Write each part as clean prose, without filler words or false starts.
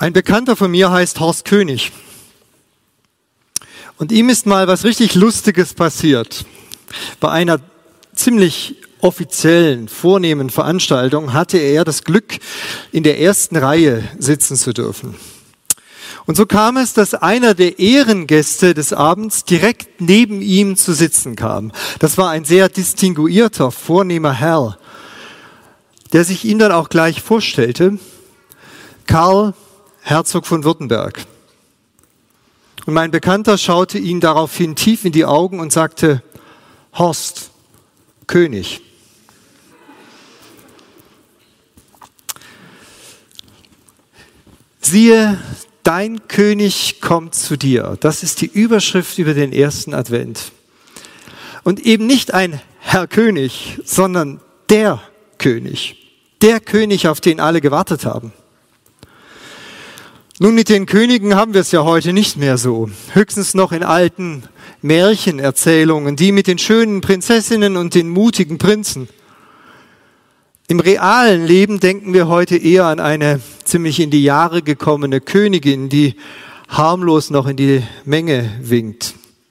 Ein Bekannter von mir heißt Horst König. Und ihm ist mal was richtig Lustiges passiert. Bei einer ziemlich offiziellen, vornehmen Veranstaltung hatte er das Glück, in der ersten Reihe sitzen zu dürfen. Und so kam es, dass einer der Ehrengäste des Abends direkt neben ihm zu sitzen kam. Das war ein sehr distinguierter, vornehmer Herr, der sich ihm dann auch gleich vorstellte: Karl, Herzog von Württemberg. Und mein Bekannter schaute ihn daraufhin tief in die Augen und sagte: Horst, König. Siehe, dein König kommt zu dir. Das ist die Überschrift über den ersten Advent. Und eben nicht ein Herr König, sondern der König. Der König, auf den alle gewartet haben. Nun, mit den Königen haben wir es ja heute nicht mehr so. Höchstens noch in alten Märchenerzählungen, die mit den schönen Prinzessinnen und den mutigen Prinzen. Im realen Leben denken wir heute eher an eine ziemlich in die Jahre gekommene Königin, die harmlos noch in die Menge winkt.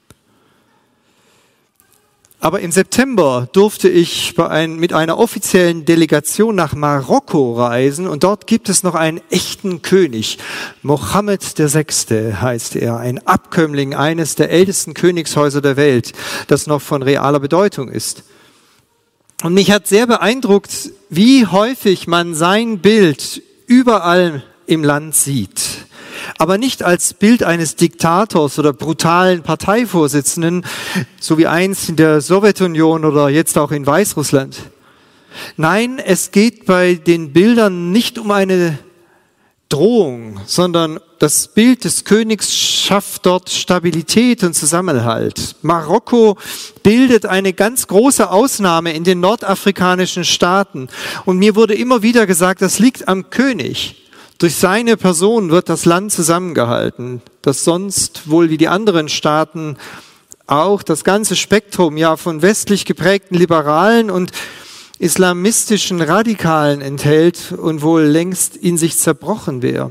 Aber im September durfte ich mit einer offiziellen Delegation nach Marokko reisen und dort gibt es noch einen echten König. Mohammed VI. Heißt er, ein Abkömmling eines der ältesten Königshäuser der Welt, das noch von realer Bedeutung ist. Und mich hat sehr beeindruckt, wie häufig man sein Bild überall im Land sieht. Aber nicht als Bild eines Diktators oder brutalen Parteivorsitzenden, so wie einst in der Sowjetunion oder jetzt auch in Weißrussland. Nein, es geht bei den Bildern nicht um eine Drohung, sondern das Bild des Königs schafft dort Stabilität und Zusammenhalt. Marokko bildet eine ganz große Ausnahme in den nordafrikanischen Staaten. Und mir wurde immer wieder gesagt, das liegt am König. Durch seine Person wird das Land zusammengehalten, das sonst wohl wie die anderen Staaten auch das ganze Spektrum ja von westlich geprägten Liberalen und islamistischen Radikalen enthält und wohl längst in sich zerbrochen wäre.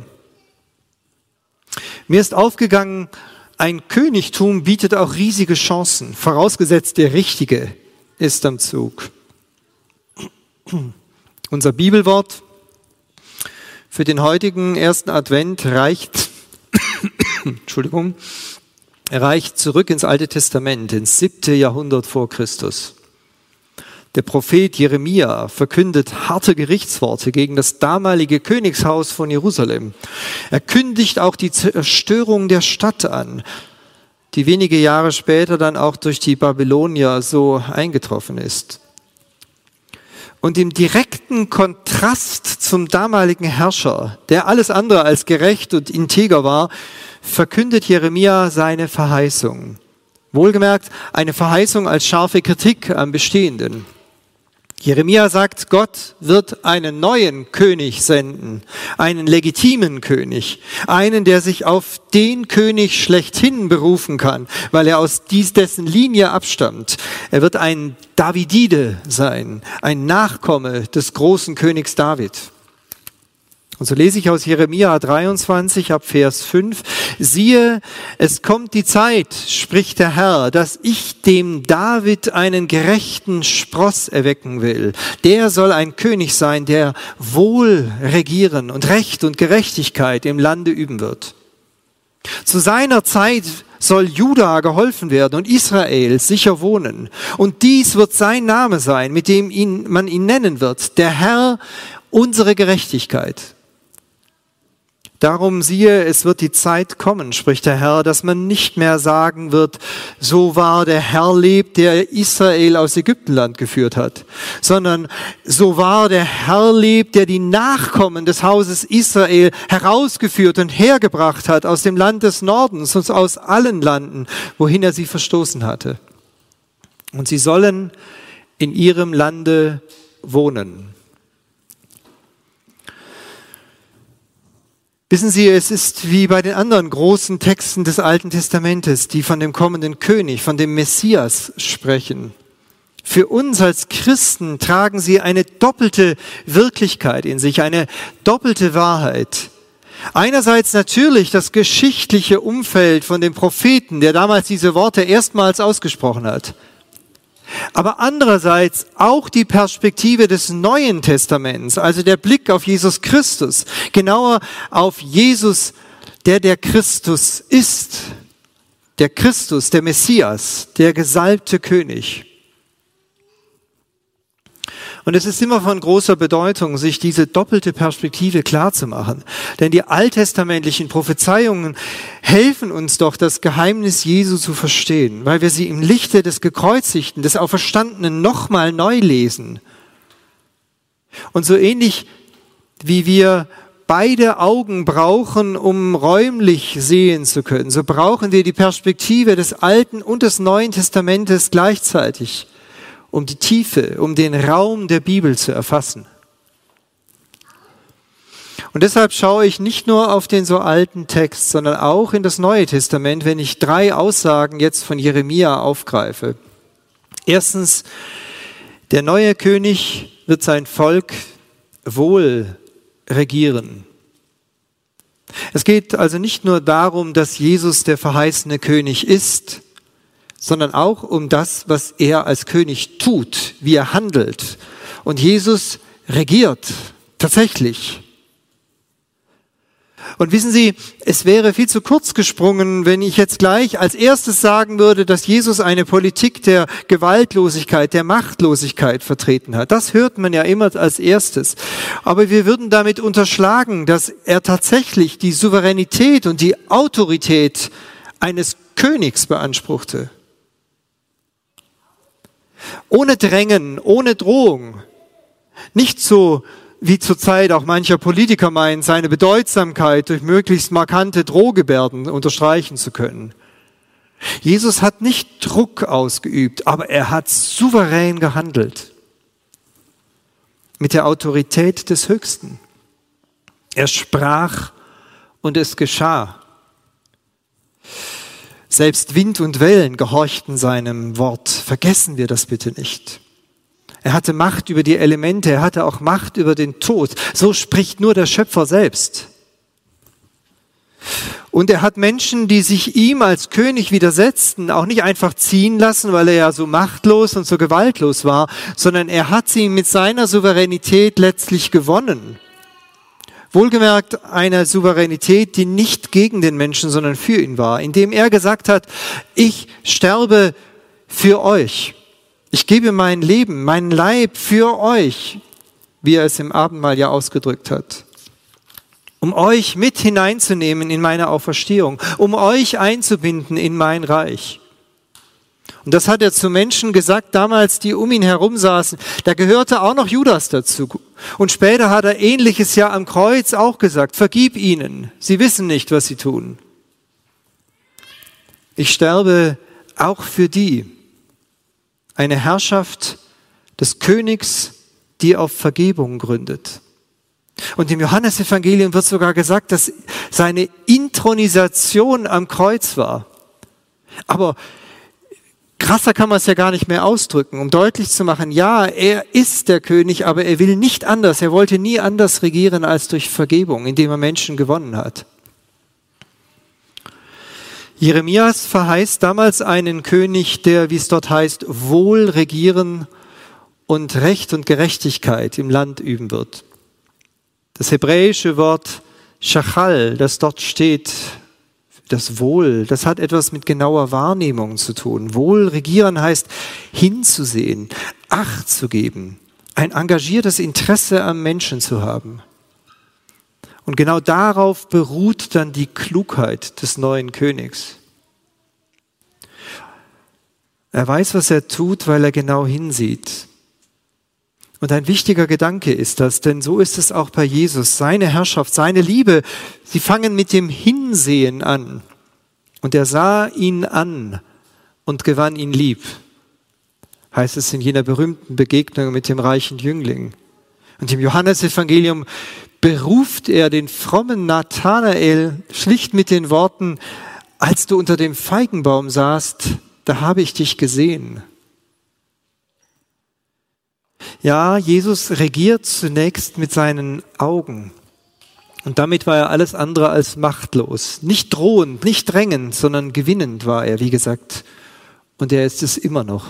Mir ist aufgegangen, ein Königtum bietet auch riesige Chancen, vorausgesetzt der Richtige ist am Zug. Unser Bibelwort für den heutigen ersten Advent reicht zurück ins Alte Testament, ins 7. Jahrhundert vor Christus. Der Prophet Jeremia verkündet harte Gerichtsworte gegen das damalige Königshaus von Jerusalem. Er kündigt auch die Zerstörung der Stadt an, die wenige Jahre später dann auch durch die Babylonier so eingetroffen ist. Und im direkten Kontrast zum damaligen Herrscher, der alles andere als gerecht und integer war, verkündet Jeremia seine Verheißung. Wohlgemerkt, eine Verheißung als scharfe Kritik am Bestehenden. Jeremia sagt, Gott wird einen neuen König senden, einen legitimen König, einen, der sich auf den König schlechthin berufen kann, weil er aus dessen Linie abstammt. Er wird ein Davidide sein, ein Nachkomme des großen Königs David. Und so lese ich aus Jeremia 23 ab Vers 5, siehe, es kommt die Zeit, spricht der Herr, dass ich dem David einen gerechten Spross erwecken will. Der soll ein König sein, der wohl regieren und Recht und Gerechtigkeit im Lande üben wird. Zu seiner Zeit soll Juda geholfen werden und Israel sicher wohnen. Und dies wird sein Name sein, mit dem man ihn nennen wird, der Herr, unsere Gerechtigkeit. Darum siehe, es wird die Zeit kommen, spricht der Herr, dass man nicht mehr sagen wird, so wahr der Herr lebt, der Israel aus Ägyptenland geführt hat, sondern so wahr der Herr lebt, der die Nachkommen des Hauses Israel herausgeführt und hergebracht hat aus dem Land des Nordens und aus allen Landen, wohin er sie verstoßen hatte. Und sie sollen in ihrem Lande wohnen. Wissen Sie, es ist wie bei den anderen großen Texten des Alten Testamentes, die von dem kommenden König, von dem Messias sprechen. Für uns als Christen tragen sie eine doppelte Wirklichkeit in sich, eine doppelte Wahrheit. Einerseits natürlich das geschichtliche Umfeld von dem Propheten, der damals diese Worte erstmals ausgesprochen hat. Aber andererseits auch die Perspektive des Neuen Testaments, also der Blick auf Jesus Christus, genauer auf Jesus, der Christus ist, der Christus, der Messias, der gesalbte König. Und es ist immer von großer Bedeutung, sich diese doppelte Perspektive klarzumachen. Denn die alttestamentlichen Prophezeiungen helfen uns doch, das Geheimnis Jesu zu verstehen, weil wir sie im Lichte des Gekreuzigten, des Auferstandenen nochmal neu lesen. Und so ähnlich wie wir beide Augen brauchen, um räumlich sehen zu können, so brauchen wir die Perspektive des Alten und des Neuen Testamentes gleichzeitig, um die Tiefe, um den Raum der Bibel zu erfassen. Und deshalb schaue ich nicht nur auf den so alten Text, sondern auch in das Neue Testament, wenn ich 3 Aussagen jetzt von Jeremia aufgreife. Erstens, der neue König wird sein Volk wohl regieren. Es geht also nicht nur darum, dass Jesus der verheißene König ist, sondern auch um das, was er als König tut, wie er handelt. Und Jesus regiert tatsächlich. Und wissen Sie, es wäre viel zu kurz gesprungen, wenn ich jetzt gleich als erstes sagen würde, dass Jesus eine Politik der Gewaltlosigkeit, der Machtlosigkeit vertreten hat. Das hört man ja immer als erstes. Aber wir würden damit unterschlagen, dass er tatsächlich die Souveränität und die Autorität eines Königs beanspruchte. Ohne Drängen, ohne Drohung. Nicht so, wie zurzeit auch mancher Politiker meint, seine Bedeutsamkeit durch möglichst markante Drohgebärden unterstreichen zu können. Jesus hat nicht Druck ausgeübt, aber er hat souverän gehandelt. Mit der Autorität des Höchsten. Er sprach und es geschah. Selbst Wind und Wellen gehorchten seinem Wort. Vergessen wir das bitte nicht. Er hatte Macht über die Elemente, er hatte auch Macht über den Tod. So spricht nur der Schöpfer selbst. Und er hat Menschen, die sich ihm als König widersetzten, auch nicht einfach ziehen lassen, weil er ja so machtlos und so gewaltlos war, sondern er hat sie mit seiner Souveränität letztlich gewonnen. Wohlgemerkt eine Souveränität, die nicht gegen den Menschen, sondern für ihn war, indem er gesagt hat, ich sterbe für euch. Ich gebe mein Leben, meinen Leib für euch, wie er es im Abendmahl ja ausgedrückt hat. Um euch mit hineinzunehmen in meine Auferstehung, um euch einzubinden in mein Reich. Und das hat er zu Menschen gesagt, damals, die um ihn herum saßen. Da gehörte auch noch Judas dazu. Und später hat er Ähnliches ja am Kreuz auch gesagt. Vergib ihnen, sie wissen nicht, was sie tun. Ich sterbe auch für die. Eine Herrschaft des Königs, die auf Vergebung gründet. Und im Johannesevangelium wird sogar gesagt, dass seine Inthronisation am Kreuz war. Aber krasser kann man es ja gar nicht mehr ausdrücken, um deutlich zu machen, ja, er ist der König, aber er will nicht anders. Er wollte nie anders regieren als durch Vergebung, indem er Menschen gewonnen hat. Jeremias verheißt damals einen König, der, wie es dort heißt, wohl regieren und Recht und Gerechtigkeit im Land üben wird. Das hebräische Wort Shachal, das dort steht, das Wohl, das hat etwas mit genauer Wahrnehmung zu tun. Wohl regieren heißt hinzusehen, Acht zu geben, ein engagiertes Interesse am Menschen zu haben. Und genau darauf beruht dann die Klugheit des neuen Königs. Er weiß, was er tut, weil er genau hinsieht. Und ein wichtiger Gedanke ist das, denn so ist es auch bei Jesus. Seine Herrschaft, seine Liebe, sie fangen mit dem Hinsehen an. Und er sah ihn an und gewann ihn lieb, heißt es in jener berühmten Begegnung mit dem reichen Jüngling. Und im Johannesevangelium beruft er den frommen Nathanael schlicht mit den Worten, als du unter dem Feigenbaum saßt, da habe ich dich gesehen. Ja, Jesus regiert zunächst mit seinen Augen. Und damit war er alles andere als machtlos. Nicht drohend, nicht drängend, sondern gewinnend war er, wie gesagt. Und er ist es immer noch.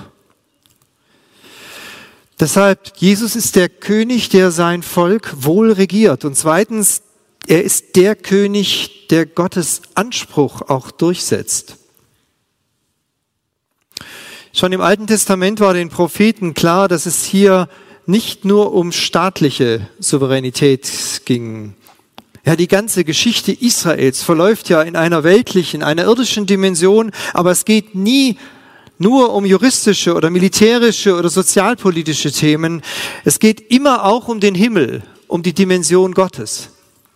Deshalb, Jesus ist der König, der sein Volk wohl regiert. Und zweitens, er ist der König, der Gottes Anspruch auch durchsetzt. Schon im Alten Testament war den Propheten klar, dass es hier nicht nur um staatliche Souveränität ging. Ja, die ganze Geschichte Israels verläuft ja in einer weltlichen, einer irdischen Dimension, aber es geht nie nur um juristische oder militärische oder sozialpolitische Themen. Es geht immer auch um den Himmel, um die Dimension Gottes.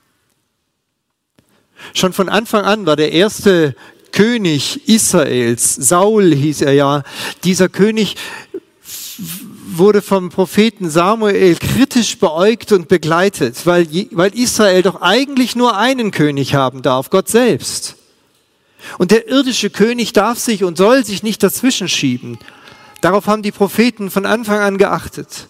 Schon von Anfang an war der erste König Israels, Saul hieß er ja, dieser König wurde vom Propheten Samuel kritisch beäugt und begleitet, weil Israel doch eigentlich nur einen König haben darf, Gott selbst. Und der irdische König darf sich und soll sich nicht dazwischen schieben. Darauf haben die Propheten von Anfang an geachtet.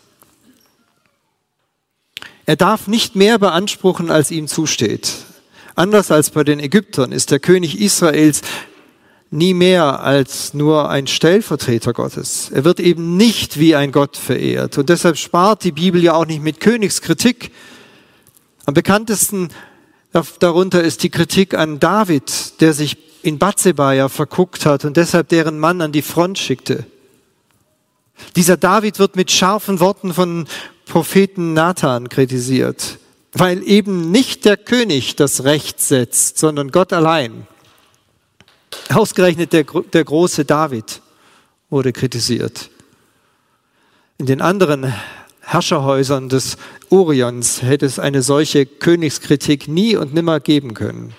Er darf nicht mehr beanspruchen, als ihm zusteht. Anders als bei den Ägyptern ist der König Israels nie mehr als nur ein Stellvertreter Gottes. Er wird eben nicht wie ein Gott verehrt. Und deshalb spart die Bibel ja auch nicht mit Königskritik. Am bekanntesten darunter ist die Kritik an David, der sich in Bathseba ja verguckt hat und deshalb deren Mann an die Front schickte. Dieser David wird mit scharfen Worten von Propheten Nathan kritisiert, weil eben nicht der König das Recht setzt, sondern Gott allein. Ausgerechnet der große David wurde kritisiert. In den anderen Herrscherhäusern des Orients hätte es eine solche Königskritik nie und nimmer geben können.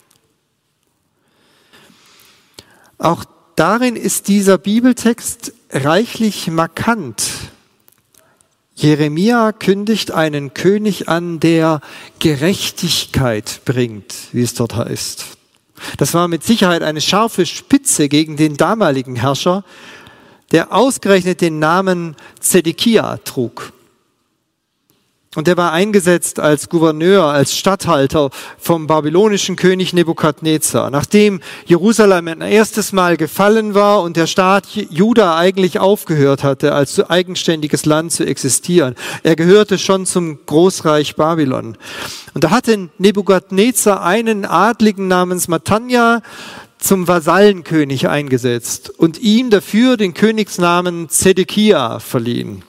Auch darin ist dieser Bibeltext reichlich markant. Jeremia kündigt einen König an, der Gerechtigkeit bringt, wie es dort heißt. Das war mit Sicherheit eine scharfe Spitze gegen den damaligen Herrscher, der ausgerechnet den Namen Zedekia trug. Und der war eingesetzt als Gouverneur, als Statthalter vom babylonischen König Nebukadnezar. Nachdem Jerusalem ein erstes Mal gefallen war und der Staat Juda eigentlich aufgehört hatte, als eigenständiges Land zu existieren. Er gehörte schon zum Großreich Babylon. Und da hatte Nebukadnezar einen Adligen namens Matanja zum Vasallenkönig eingesetzt und ihm dafür den Königsnamen Zedekia verliehen.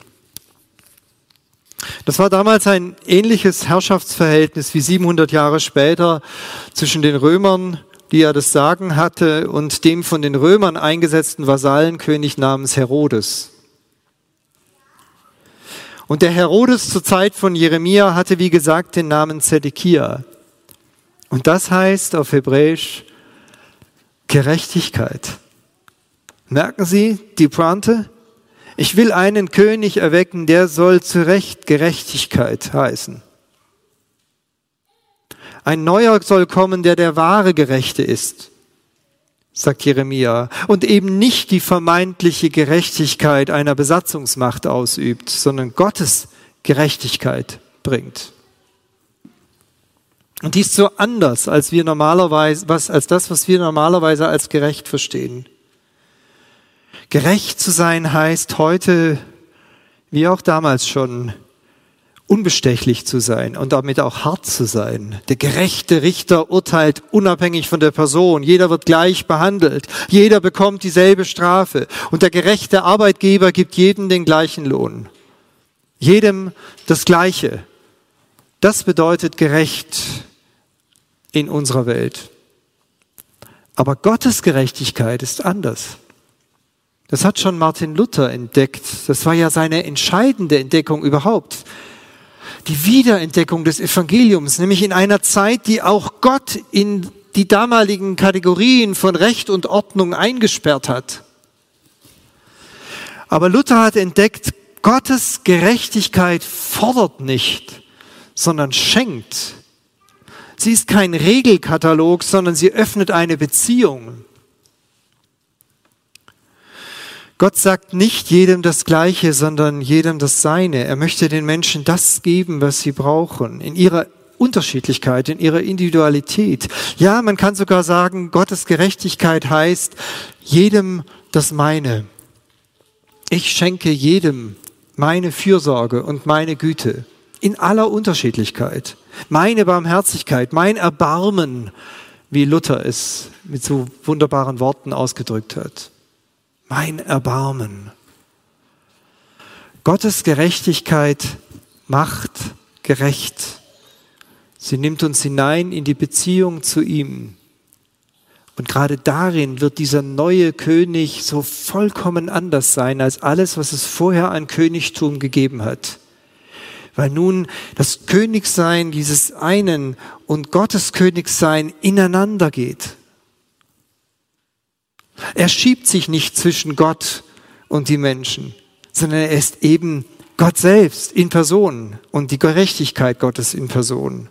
Das war damals ein ähnliches Herrschaftsverhältnis wie 700 Jahre später zwischen den Römern, die ja das Sagen hatte, und dem von den Römern eingesetzten Vasallenkönig namens Herodes. Und der Herodes zur Zeit von Jeremia hatte, wie gesagt, den Namen Zedekia. Und das heißt auf Hebräisch Gerechtigkeit. Merken Sie die Pointe? Ich will einen König erwecken, der soll zu Recht Gerechtigkeit heißen. Ein neuer soll kommen, der wahre Gerechte ist, sagt Jeremia, und eben nicht die vermeintliche Gerechtigkeit einer Besatzungsmacht ausübt, sondern Gottes Gerechtigkeit bringt. Und dies so anders, als das, was wir normalerweise als gerecht verstehen. Gerecht zu sein heißt heute, wie auch damals schon, unbestechlich zu sein und damit auch hart zu sein. Der gerechte Richter urteilt unabhängig von der Person. Jeder wird gleich behandelt. Jeder bekommt dieselbe Strafe. Und der gerechte Arbeitgeber gibt jedem den gleichen Lohn. Jedem das Gleiche. Das bedeutet gerecht in unserer Welt. Aber Gottes Gerechtigkeit ist anders. Das hat schon Martin Luther entdeckt. Das war ja seine entscheidende Entdeckung überhaupt. Die Wiederentdeckung des Evangeliums, nämlich in einer Zeit, die auch Gott in die damaligen Kategorien von Recht und Ordnung eingesperrt hat. Aber Luther hat entdeckt, Gottes Gerechtigkeit fordert nicht, sondern schenkt. Sie ist kein Regelkatalog, sondern sie öffnet eine Beziehung. Gott sagt nicht jedem das Gleiche, sondern jedem das Seine. Er möchte den Menschen das geben, was sie brauchen, in ihrer Unterschiedlichkeit, in ihrer Individualität. Ja, man kann sogar sagen, Gottes Gerechtigkeit heißt, jedem das Meine. Ich schenke jedem meine Fürsorge und meine Güte in aller Unterschiedlichkeit. Meine Barmherzigkeit, mein Erbarmen, wie Luther es mit so wunderbaren Worten ausgedrückt hat. Mein Erbarmen. Gottes Gerechtigkeit macht gerecht. Sie nimmt uns hinein in die Beziehung zu ihm. Und gerade darin wird dieser neue König so vollkommen anders sein als alles, was es vorher an Königtum gegeben hat. Weil nun das Königsein dieses einen und Gottes Königsein ineinander geht. Er schiebt sich nicht zwischen Gott und die Menschen, sondern er ist eben Gott selbst in Person und die Gerechtigkeit Gottes in Person.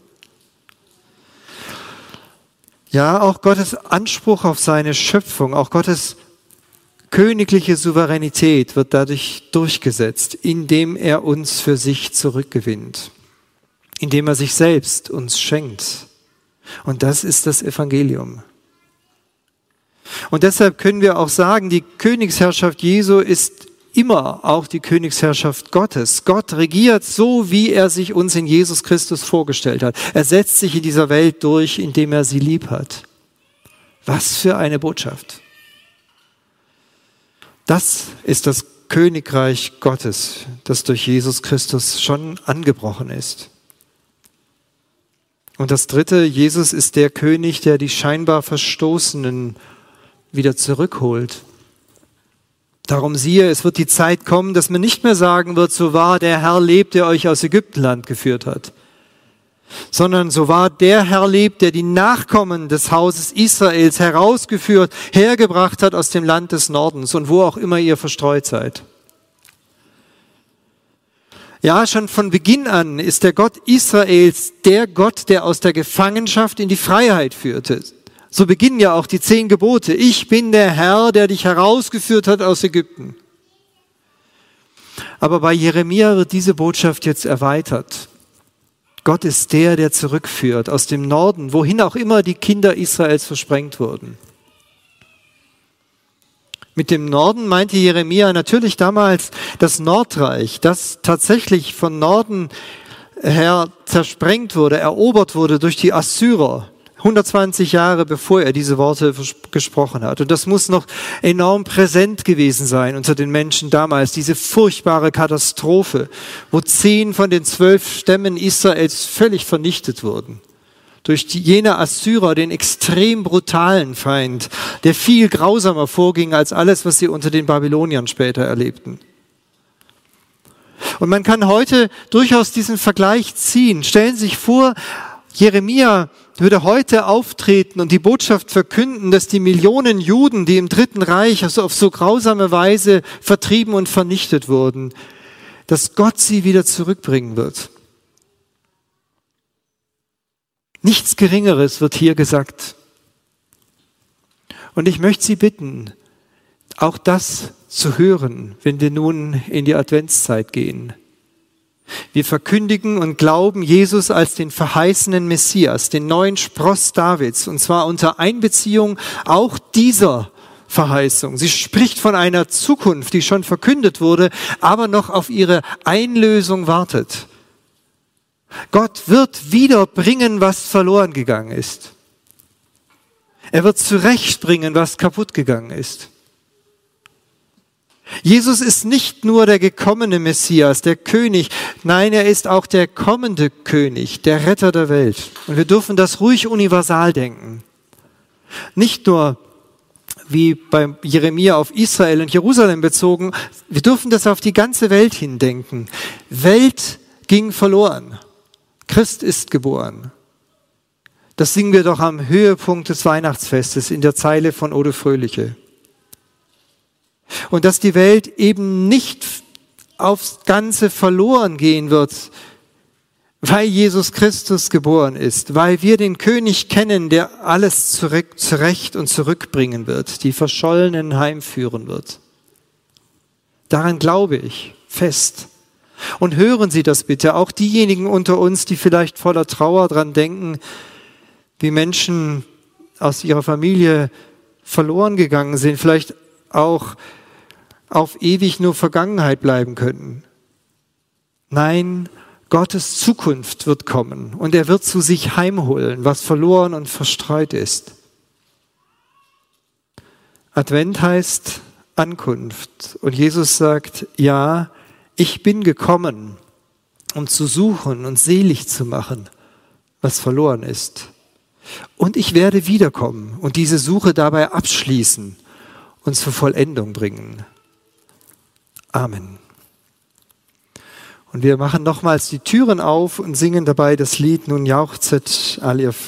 Ja, auch Gottes Anspruch auf seine Schöpfung, auch Gottes königliche Souveränität wird dadurch durchgesetzt, indem er uns für sich zurückgewinnt, indem er sich selbst uns schenkt. Und das ist das Evangelium. Und deshalb können wir auch sagen, die Königsherrschaft Jesu ist immer auch die Königsherrschaft Gottes. Gott regiert so, wie er sich uns in Jesus Christus vorgestellt hat. Er setzt sich in dieser Welt durch, indem er sie lieb hat. Was für eine Botschaft. Das ist das Königreich Gottes, das durch Jesus Christus schon angebrochen ist. Und das Dritte, Jesus ist der König, der die scheinbar Verstoßenen wieder zurückholt. Darum siehe, es wird die Zeit kommen, dass man nicht mehr sagen wird, so wahr der Herr lebt, der euch aus Ägyptenland geführt hat, sondern so wahr der Herr lebt, der die Nachkommen des Hauses Israels herausgeführt, hergebracht hat aus dem Land des Nordens und wo auch immer ihr verstreut seid. Ja, schon von Beginn an ist der Gott Israels der Gott, der aus der Gefangenschaft in die Freiheit führte. So beginnen ja auch die 10 Gebote. Ich bin der Herr, der dich herausgeführt hat aus Ägypten. Aber bei Jeremia wird diese Botschaft jetzt erweitert. Gott ist der, der zurückführt aus dem Norden, wohin auch immer die Kinder Israels versprengt wurden. Mit dem Norden meinte Jeremia natürlich damals das Nordreich, das tatsächlich von Norden her zersprengt wurde, erobert wurde durch die Assyrer. 120 Jahre bevor er diese Worte gesprochen hat. Und das muss noch enorm präsent gewesen sein unter den Menschen damals, diese furchtbare Katastrophe, wo 10 von den 12 Stämmen Israels völlig vernichtet wurden. Durch jene Assyrer, den extrem brutalen Feind, der viel grausamer vorging als alles, was sie unter den Babyloniern später erlebten. Und man kann heute durchaus diesen Vergleich ziehen. Stellen Sie sich vor, Jeremia würde heute auftreten und die Botschaft verkünden, dass die Millionen Juden, die im Dritten Reich also auf so grausame Weise vertrieben und vernichtet wurden, dass Gott sie wieder zurückbringen wird. Nichts Geringeres wird hier gesagt. Und ich möchte Sie bitten, auch das zu hören, wenn wir nun in die Adventszeit gehen. Wir verkündigen und glauben Jesus als den verheißenen Messias, den neuen Spross Davids, und zwar unter Einbeziehung auch dieser Verheißung. Sie spricht von einer Zukunft, die schon verkündet wurde, aber noch auf ihre Einlösung wartet. Gott wird wiederbringen, was verloren gegangen ist. Er wird zurechtbringen, was kaputt gegangen ist. Jesus ist nicht nur der gekommene Messias, der König, nein, er ist auch der kommende König, der Retter der Welt. Und wir dürfen das ruhig universal denken. Nicht nur wie bei Jeremia auf Israel und Jerusalem bezogen, wir dürfen das auf die ganze Welt hindenken. Welt ging verloren, Christ ist geboren. Das singen wir doch am Höhepunkt des Weihnachtsfestes in der Zeile von Ode Fröhliche. Und dass die Welt eben nicht aufs Ganze verloren gehen wird, weil Jesus Christus geboren ist, weil wir den König kennen, der alles zurecht und zurückbringen wird, die Verschollenen heimführen wird. Daran glaube ich fest. Und hören Sie das bitte, auch diejenigen unter uns, die vielleicht voller Trauer dran denken, wie Menschen aus ihrer Familie verloren gegangen sind, vielleicht auch auf ewig nur Vergangenheit bleiben könnten. Nein, Gottes Zukunft wird kommen und er wird zu sich heimholen, was verloren und verstreut ist. Advent heißt Ankunft und Jesus sagt, ja, ich bin gekommen, um zu suchen und selig zu machen, was verloren ist. Und ich werde wiederkommen und diese Suche dabei abschließen und zur Vollendung bringen. Amen. Und wir machen nochmals die Türen auf und singen dabei das Lied Nun jauchzet all ihr